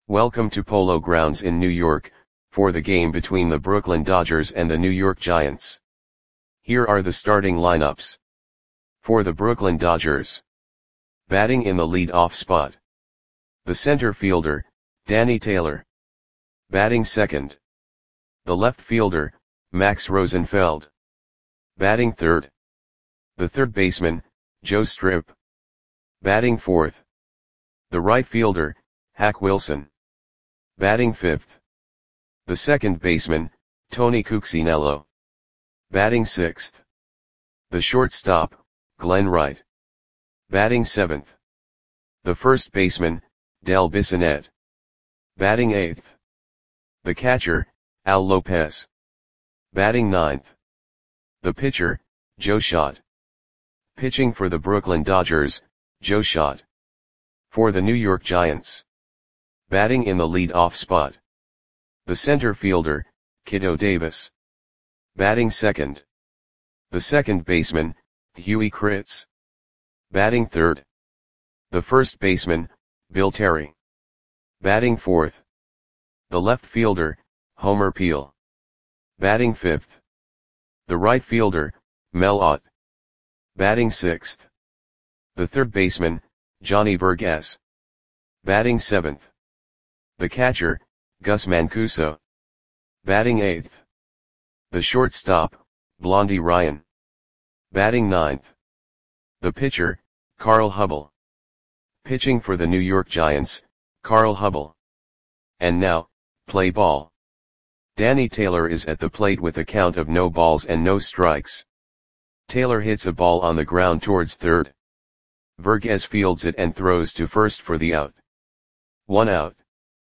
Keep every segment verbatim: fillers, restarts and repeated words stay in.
Welcome to Polo Grounds in New York, for the game between the Brooklyn Dodgers and the New York Giants. Here are the starting lineups. For the Brooklyn Dodgers. Batting in the lead-off spot. The center fielder, Danny Taylor. Batting second. The left fielder, Max Rosenfeld. Batting third. The third baseman, Joe Strip. Batting fourth. The right fielder, Hack Wilson. Batting fifth. The second baseman, Tony Cuccinello. Batting sixth. The shortstop, Glenn Wright. Batting seventh. The first baseman, Del Bissonette. Batting eighth. The catcher, Al Lopez. Batting ninth. The pitcher, Joe Schott. Pitching for the Brooklyn Dodgers, Joe Schott. For the New York Giants. Batting in the lead-off spot. The center fielder, Kiddo Davis. Batting second. The second baseman, Huey Kritz. Batting third. The first baseman, Bill Terry. Batting fourth. The left fielder, Homer Peel. Batting fifth. The right fielder, Mel Ott. Batting sixth. The third baseman, Johnny Burgess. Batting seventh. The catcher, Gus Mancuso. Batting eighth. The shortstop, Blondie Ryan. Batting ninth. The pitcher, Carl Hubbell. Pitching for the New York Giants, Carl Hubbell. And now, play ball. Danny Taylor is at the plate with a count of no balls and no strikes. Taylor hits a ball on the ground towards third. Vergez fields it and throws to first for the out. One out.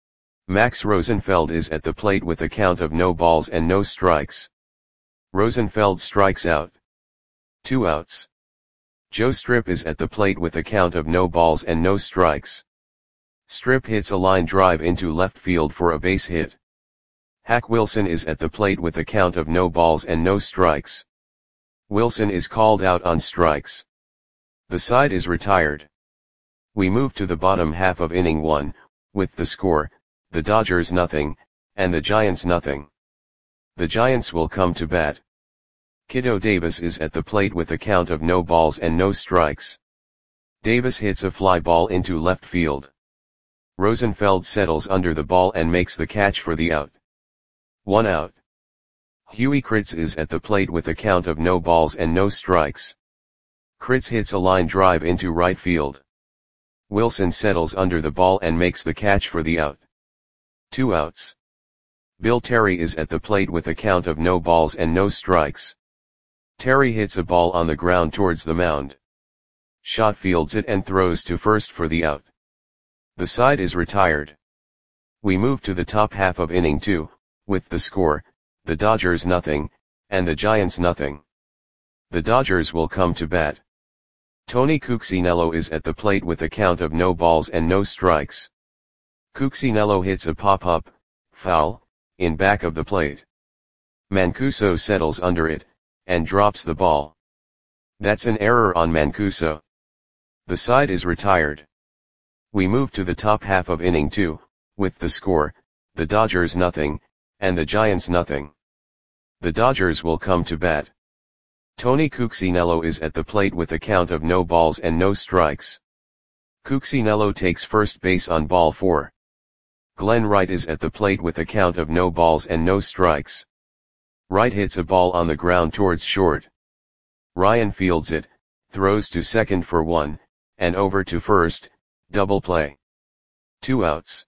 Max Rosenfeld is at the plate with a count of no balls and no strikes. Rosenfeld strikes out. Two outs. Joe Strip is at the plate with a count of no balls and no strikes. Strip hits a line drive into left field for a base hit. Hack Wilson is at the plate with a count of no balls and no strikes. Wilson is called out on strikes. The side is retired. We move to the bottom half of inning one, with the score, the Dodgers nothing, and the Giants nothing. The Giants will come to bat. Kiddo Davis is at the plate with a count of no balls and no strikes. Davis hits a fly ball into left field. Rosenfeld settles under the ball and makes the catch for the out. One out. Huey Kritz is at the plate with a count of no balls and no strikes. Kritz hits a line drive into right field. Wilson settles under the ball and makes the catch for the out. Two outs. Bill Terry is at the plate with a count of no balls and no strikes. Terry hits a ball on the ground towards the mound. Schott fields it and throws to first for the out. The side is retired. We move to the top half of inning two, with the score, the Dodgers nothing, and the Giants nothing. The Dodgers will come to bat. Tony Cuccinello is at the plate with a count of no balls and no strikes. Cuccinello hits a pop-up, foul, in back of the plate. Mancuso settles under it, and drops the ball. That's an error on Mancuso. The side is retired. We move to the top half of inning two, with the score, the Dodgers nothing, and the Giants nothing. The Dodgers will come to bat. Tony Cuccinello is at the plate with a count of no balls and no strikes. Cuccinello takes first base on ball four. Glenn Wright is at the plate with a count of no balls and no strikes. Wright hits a ball on the ground towards short. Ryan fields it, throws to second for one, and over to first, double play. Two outs.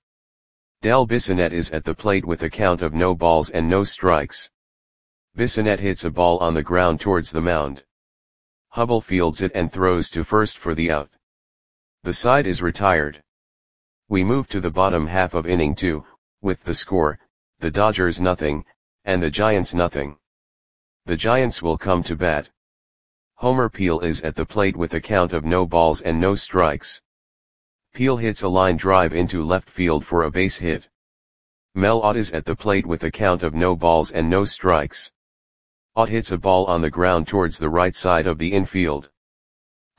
Del Bissonette is at the plate with a count of no balls and no strikes. Bissonette hits a ball on the ground towards the mound. Hubbell fields it and throws to first for the out. The side is retired. We move to the bottom half of inning two, with the score, the Dodgers nothing, and the Giants nothing. The Giants will come to bat. Homer Peel is at the plate with a count of no balls and no strikes. Peel hits a line drive into left field for a base hit. Mel Ott is at the plate with a count of no balls and no strikes. Ott hits a ball on the ground towards the right side of the infield.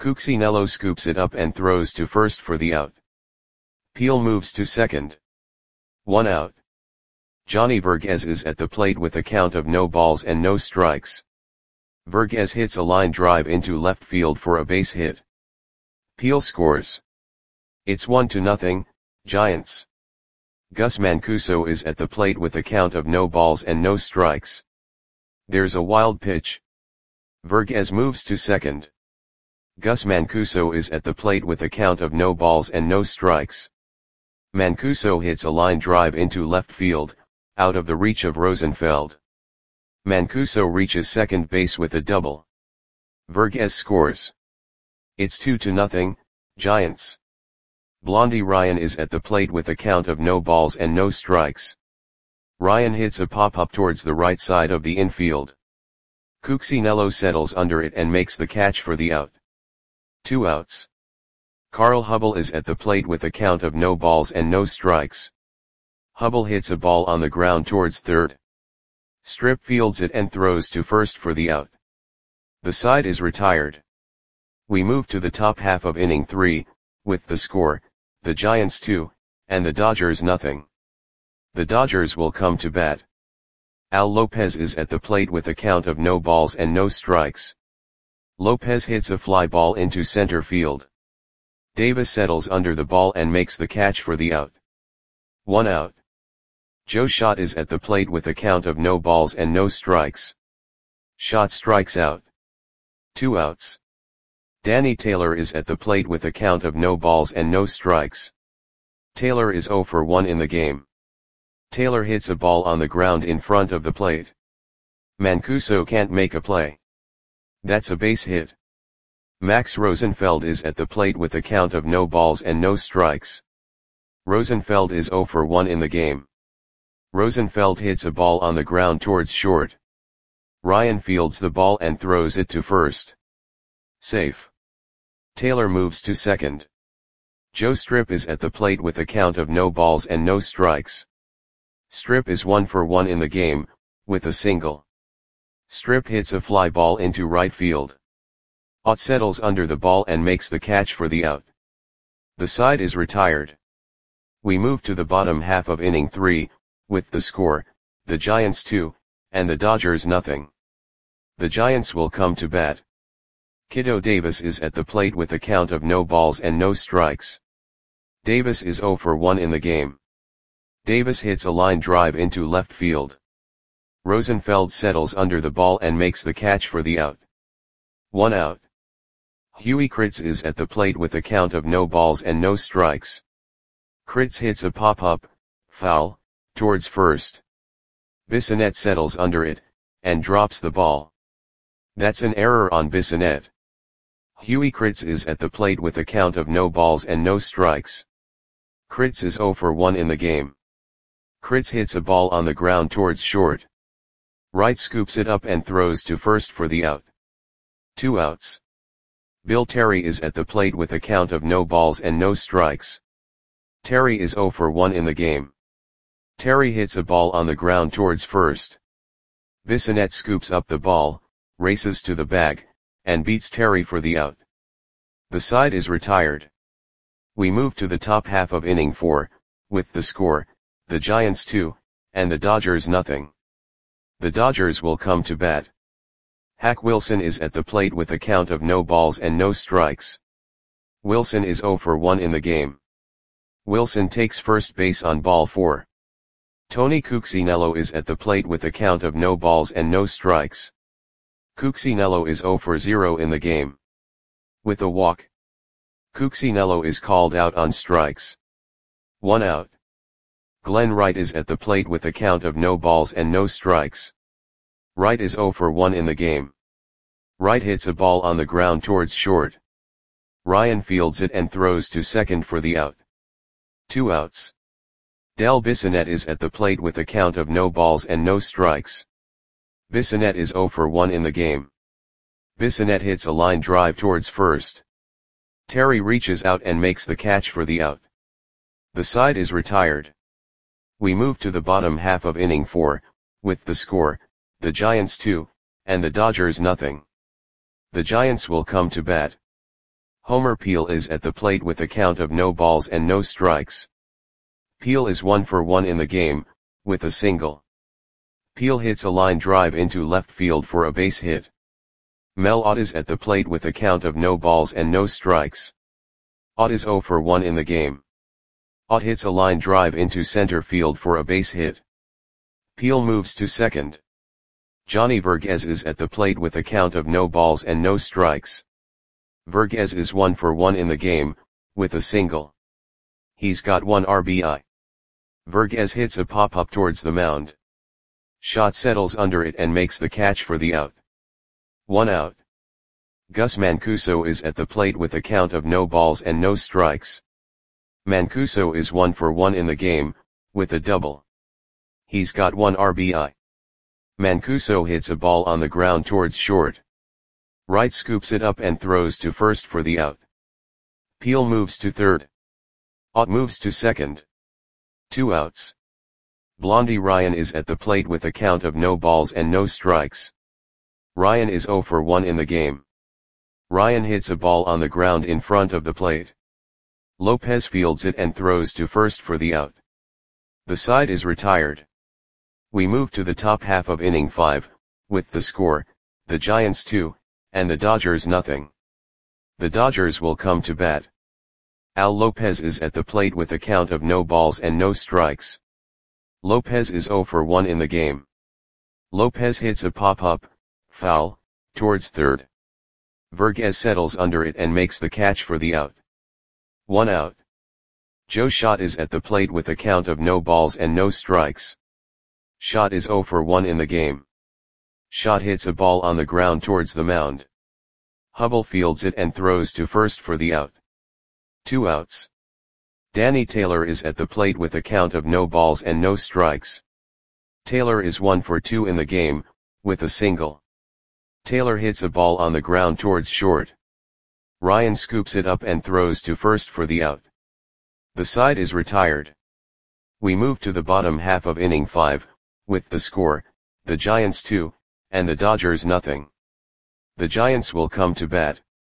Cuccinello scoops it up and throws to first for the out. Peel moves to second. One out. Johnny Vergez is at the plate with a count of no balls and no strikes. Vergez hits a line drive into left field for a base hit. Peel scores. It's one to nothing, Giants. Gus Mancuso is at the plate with a count of no balls and no strikes. There's a wild pitch. Vergez moves to second. Gus Mancuso is at the plate with a count of no balls and no strikes. Mancuso hits a line drive into left field, out of the reach of Rosenfeld. Mancuso reaches second base with a double. Vergez scores. It's two to nothing, Giants. Blondie Ryan is at the plate with a count of no balls and no strikes. Ryan hits a pop-up towards the right side of the infield. Cuccinello settles under it and makes the catch for the out. Two outs. Carl Hubble is at the plate with a count of no balls and no strikes. Hubble hits a ball on the ground towards third. Strip fields it and throws to first for the out. The side is retired. We move to the top half of inning three, with the score, the Giants two, and the Dodgers nothing. The Dodgers will come to bat. Al Lopez is at the plate with a count of no balls and no strikes. Lopez hits a fly ball into center field. Davis settles under the ball and makes the catch for the out. One out. Joe Schott is at the plate with a count of no balls and no strikes. Schott strikes out. Two outs. Danny Taylor is at the plate with a count of no balls and no strikes. Taylor is oh for one in the game. Taylor hits a ball on the ground in front of the plate. Mancuso can't make a play. That's a base hit. Max Rosenfeld is at the plate with a count of no balls and no strikes. Rosenfeld is oh for one in the game. Rosenfeld hits a ball on the ground towards short. Ryan fields the ball and throws it to first. Safe. Taylor moves to second. Joe Strip is at the plate with a count of no balls and no strikes. Strip is one for one in the game, with a single. Strip hits a fly ball into right field. Ott settles under the ball and makes the catch for the out. The side is retired. We move to the bottom half of inning three, with the score, the Giants two, and the Dodgers nothing. The Giants will come to bat. Kiddo Davis is at the plate with a count of no balls and no strikes. Davis is oh for one in the game. Davis hits a line drive into left field. Rosenfeld settles under the ball and makes the catch for the out. One out. Huey Kritz is at the plate with a count of no balls and no strikes. Kritz hits a pop-up, foul, towards first. Bissonette settles under it, and drops the ball. That's an error on Bissonette. Huey Kritz is at the plate with a count of no balls and no strikes. Kritz is oh for one in the game. Kritz hits a ball on the ground towards short. Wright scoops it up and throws to first for the out. Two outs. Bill Terry is at the plate with a count of no balls and no strikes. Terry is oh for one in the game. Terry hits a ball on the ground towards first. Bissonette scoops up the ball, races to the bag, and beats Terry for the out. The side is retired. We move to the top half of inning four, with the score, the Giants two, and the Dodgers nothing. The Dodgers will come to bat. Hack Wilson is at the plate with a count of no balls and no strikes. Wilson is oh for one in the game. Wilson takes first base on ball four. Tony Cuccinello is at the plate with a count of no balls and no strikes. Cuccinello is oh for zero in the game. With a walk. Cuccinello is called out on strikes. One out. Glenn Wright is at the plate with a count of no balls and no strikes. Wright is oh for one in the game. Wright hits a ball on the ground towards short. Ryan fields it and throws to second for the out. Two outs. Del Bissonette is at the plate with a count of no balls and no strikes. Bissonette is oh for one in the game. Bissonette hits a line drive towards first. Terry reaches out and makes the catch for the out. The side is retired. We move to the bottom half of inning four, with the score, the Giants two, and the Dodgers nothing. The Giants will come to bat. Homer Peel is at the plate with a count of no balls and no strikes. Peel is one for one in the game, with a single. Peel hits a line drive into left field for a base hit. Mel Ott is at the plate with a count of no balls and no strikes. Ott is zero for one in the game. Ott hits a line drive into center field for a base hit. Peel moves to second. Johnny Verghese is at the plate with a count of no balls and no strikes. Verghese is one for one in the game, with a single. He's got one R B I. Verghese hits a pop-up towards the mound. Shot settles under it and makes the catch for the out. One out. Gus Mancuso is at the plate with a count of no balls and no strikes. Mancuso is one for one in the game, with a double. He's got one R B I. Mancuso hits a ball on the ground towards short. Wright scoops it up and throws to first for the out. Peel moves to third. Ott moves to second. Two outs. Blondie Ryan is at the plate with a count of no balls and no strikes. Ryan is zero for one in the game. Ryan hits a ball on the ground in front of the plate. Lopez fields it and throws to first for the out. The side is retired. We move to the top half of inning five, with the score, the Giants two, and the Dodgers nothing. The Dodgers will come to bat. Al Lopez is at the plate with a count of no balls and no strikes. Lopez is zero for one in the game. Lopez hits a pop-up, foul, towards third. Verghese settles under it and makes the catch for the out. One out. Joe Schott is at the plate with a count of no balls and no strikes. Schott is zero for one in the game. Schott hits a ball on the ground towards the mound. Hubble fields it and throws to first for the out. Two outs. Danny Taylor is at the plate with a count of no balls and no strikes. Taylor is one for two in the game, with a single. Taylor hits a ball on the ground towards short. Ryan scoops it up and throws to first for the out. The side is retired. We move to the bottom half of inning five, with the score, the Giants two, and the Dodgers nothing. The Giants will come to bat.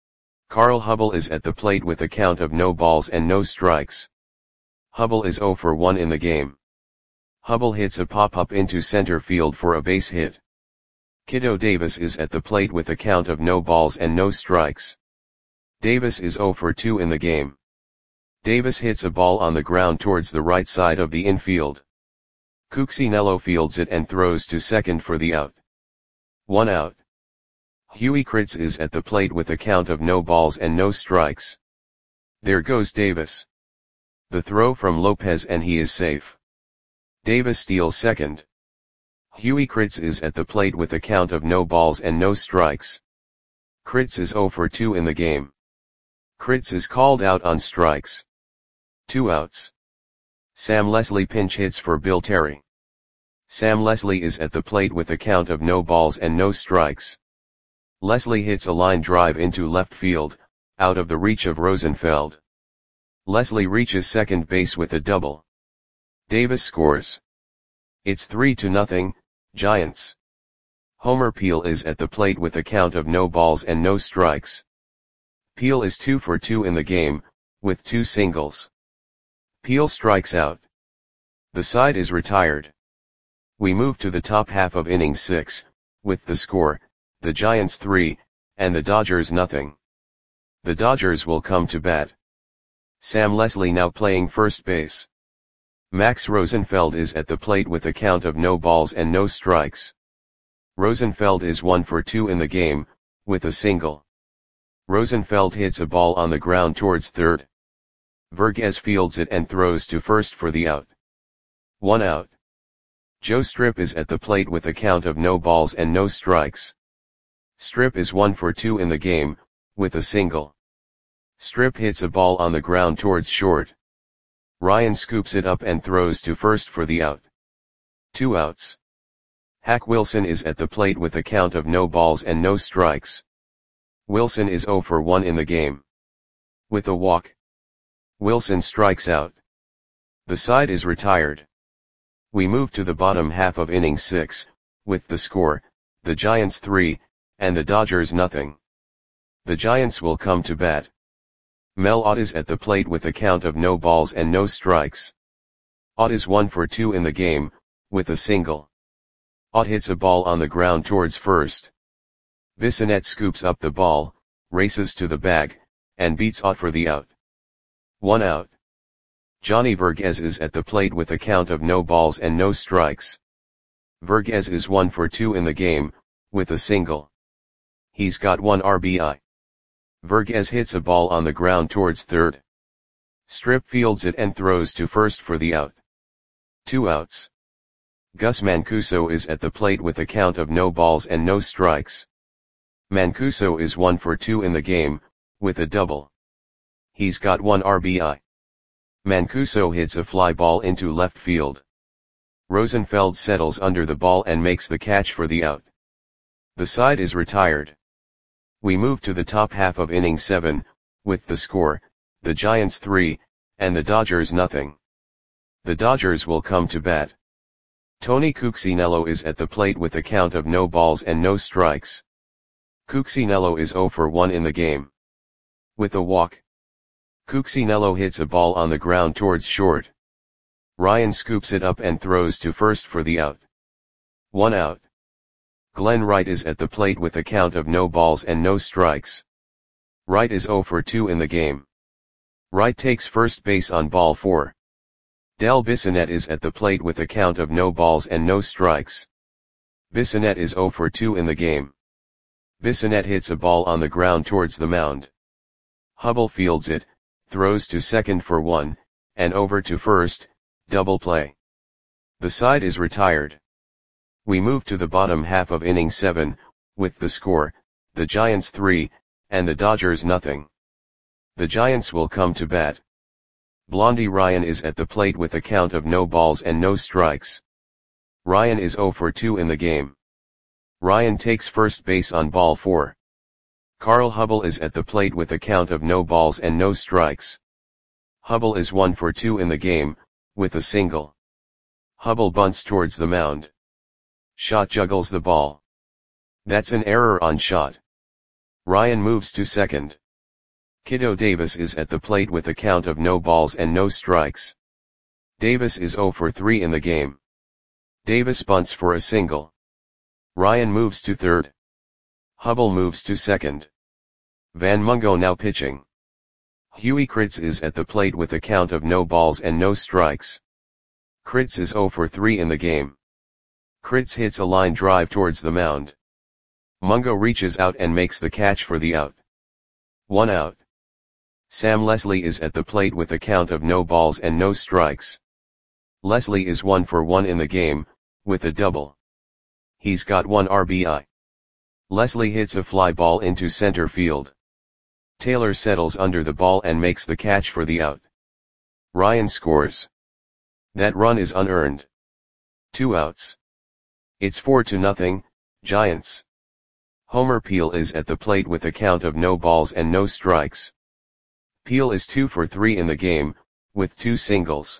Carl Hubble is at the plate with a count of no balls and no strikes. Hubble is zero for one in the game. Hubble hits a pop-up into center field for a base hit. Kiddo Davis is at the plate with a count of no balls and no strikes. Davis is zero for two in the game. Davis hits a ball on the ground towards the right side of the infield. Cuccinello fields it and throws to second for the out. One out. Huey Kritz is at the plate with a count of no balls and no strikes. There goes Davis. The throw from Lopez and he is safe. Davis steals second. Huey Kritz is at the plate with a count of no balls and no strikes. Kritz is zero for two in the game. Kritz is called out on strikes. Two outs. Sam Leslie pinch hits for Bill Terry. Sam Leslie is at the plate with a count of no balls and no strikes. Leslie hits a line drive into left field, out of the reach of Rosenfeld. Leslie reaches second base with a double. Davis scores. It's three to nothing, Giants. Homer Peel is at the plate with a count of no balls and no strikes. Peel is two for two in the game, with two singles. Peel strikes out. The side is retired. We move to the top half of inning six, with the score, the Giants three, and the Dodgers nothing. The Dodgers will come to bat. Sam Leslie now playing first base. Max Rosenfeld is at the plate with a count of no balls and no strikes. Rosenfeld is one for two in the game, with a single. Rosenfeld hits a ball on the ground towards third. Verghese fields it and throws to first for the out. One out. Joe Strip is at the plate with a count of no balls and no strikes. Strip is one for two in the game, with a single. Strip hits a ball on the ground towards short. Ryan scoops it up and throws to first for the out. Two outs. Hack Wilson is at the plate with a count of no balls and no strikes. Wilson is zero for one in the game. With a walk. Wilson strikes out. The side is retired. We move to the bottom half of inning six, with the score, the Giants three, and the Dodgers nothing. The Giants will come to bat. Mel Ott is at the plate with a count of no balls and no strikes. Ott is one for two in the game, with a single. Ott hits a ball on the ground towards first. Bissonette scoops up the ball, races to the bag, and beats Ott for the out. One out. Johnny Vergez is at the plate with a count of no balls and no strikes. Vergez is one for two in the game, with a single. He's got one R B I. Vergez hits a ball on the ground towards third. Strip fields it and throws to first for the out. Two outs. Gus Mancuso is at the plate with a count of no balls and no strikes. Mancuso is one for two in the game, with a double. He's got one R B I. Mancuso hits a fly ball into left field. Rosenfeld settles under the ball and makes the catch for the out. The side is retired. We move to the top half of inning seven, with the score, the Giants three, and the Dodgers nothing. The Dodgers will come to bat. Tony Cuccinello is at the plate with a count of no balls and no strikes. Cuccinello is zero for one in the game. With a walk. Cuccinello hits a ball on the ground towards short. Ryan scoops it up and throws to first for the out. One out. Glenn Wright is at the plate with a count of no balls and no strikes. Wright is zero for two in the game. Wright takes first base on ball four. Del Bissonette is at the plate with a count of no balls and no strikes. Bissonette is zero for two in the game. Bissonette hits a ball on the ground towards the mound. Hubble fields it, throws to second for one, and over to first, double play. The side is retired. We move to the bottom half of inning seven, with the score, the Giants three, and the Dodgers nothing. The Giants will come to bat. Blondie Ryan is at the plate with a count of no balls and no strikes. Ryan is zero for two in the game. Ryan takes first base on ball four. Carl Hubble is at the plate with a count of no balls and no strikes. Hubble is one for two in the game, with a single. Hubble bunts towards the mound. Schott juggles the ball. That's an error on Schott. Ryan moves to second. Kiddo Davis is at the plate with a count of no balls and no strikes. Davis is zero for three in the game. Davis bunts for a single. Ryan moves to third. Hubble moves to second. Van Mungo now pitching. Huey Kritz is at the plate with a count of no balls and no strikes. Kritz is zero for three in the game. Kritz hits a line drive towards the mound. Mungo reaches out and makes the catch for the out. One out. Sam Leslie is at the plate with a count of no balls and no strikes. Leslie is one for one in the game, with a double. He's got one R B I. Leslie hits a fly ball into center field. Taylor settles under the ball and makes the catch for the out. Ryan scores. That run is unearned. Two outs. It's four to nothing, Giants. Homer Peel is at the plate with a count of no balls and no strikes. Peel is two for three in the game, with two singles.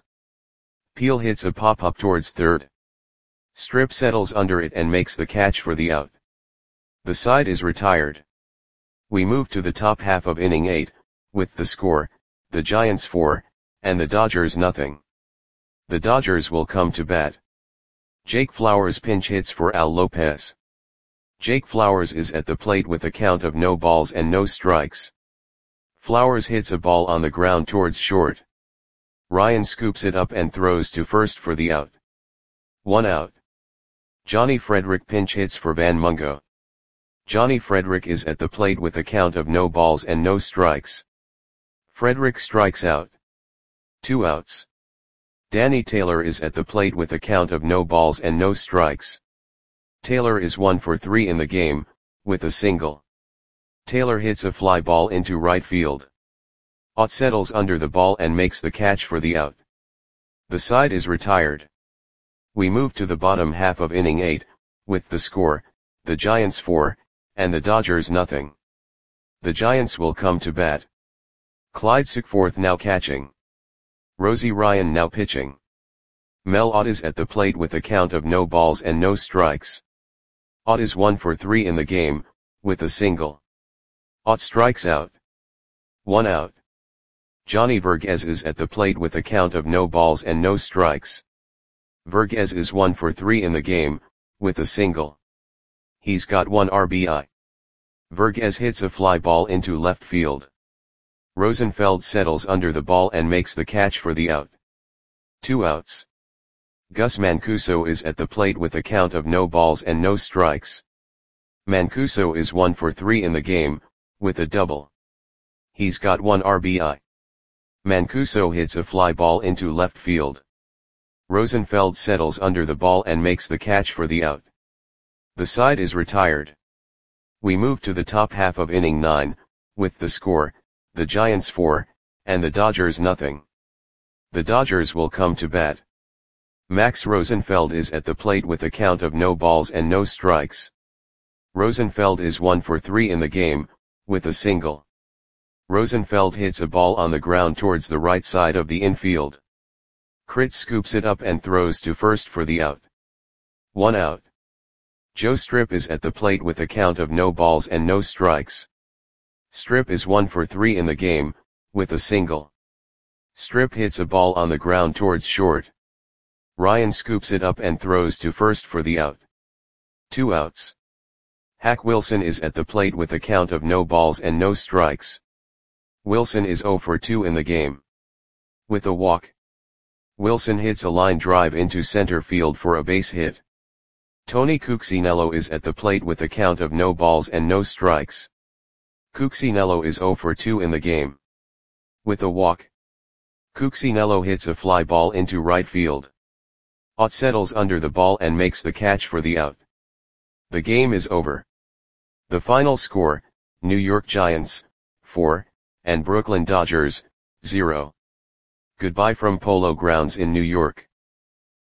Peel hits a pop-up towards third. Strip settles under it and makes the catch for the out. The side is retired. We move to the top half of inning eight, with the score, the Giants four, and the Dodgers nothing. The Dodgers will come to bat. Jake Flowers pinch hits for Al Lopez. Jake Flowers is at the plate with a count of no balls and no strikes. Flowers hits a ball on the ground towards short. Ryan scoops it up and throws to first for the out. One out. Johnny Frederick pinch hits for Van Mungo. Johnny Frederick is at the plate with a count of no balls and no strikes. Frederick strikes out. Two outs. Danny Taylor is at the plate with a count of no balls and no strikes. Taylor is one for three in the game, with a single. Taylor hits a fly ball into right field. Ott settles under the ball and makes the catch for the out. The side is retired. We move to the bottom half of inning eight, with the score, the Giants four, and the Dodgers nothing. The Giants will come to bat. Clyde Sickforth now catching. Rosie Ryan now pitching. Mel Ott is at the plate with a count of no balls and no strikes. Ott is one for three in the game, with a single. Ott strikes out. One out. Johnny Vergez is at the plate with a count of no balls and no strikes. Vergez is one for three in the game, with a single. He's got one R B I. Vergez hits a fly ball into left field. Rosenfeld settles under the ball and makes the catch for the out. Two outs. Gus Mancuso is at the plate with a count of no balls and no strikes. Mancuso is one for three in the game, with a double. He's got one R B I. Mancuso hits a fly ball into left field. Rosenfeld settles under the ball and makes the catch for the out. The side is retired. We move to the top half of inning nine, with the score, the Giants four, and the Dodgers nothing. The Dodgers will come to bat. Max Rosenfeld is at the plate with a count of no balls and no strikes. Rosenfeld is one for three in the game, with a single. Rosenfeld hits a ball on the ground towards the right side of the infield. Kritz scoops it up and throws to first for the out. One out. Joe Strip is at the plate with a count of no balls and no strikes. Strip is one for three in the game, with a single. Strip hits a ball on the ground towards short. Ryan scoops it up and throws to first for the out. Two outs. Hack Wilson is at the plate with a count of no balls and no strikes. Wilson is zero for two in the game. With a walk. Wilson hits a line drive into center field for a base hit. Tony Cuccinello is at the plate with a count of no balls and no strikes. Cuccinello is zero for two in the game. With a walk. Cuccinello hits a fly ball into right field. Ott settles under the ball and makes the catch for the out. The game is over. The final score, New York Giants, four, and Brooklyn Dodgers, zero. Goodbye from Polo Grounds in New York.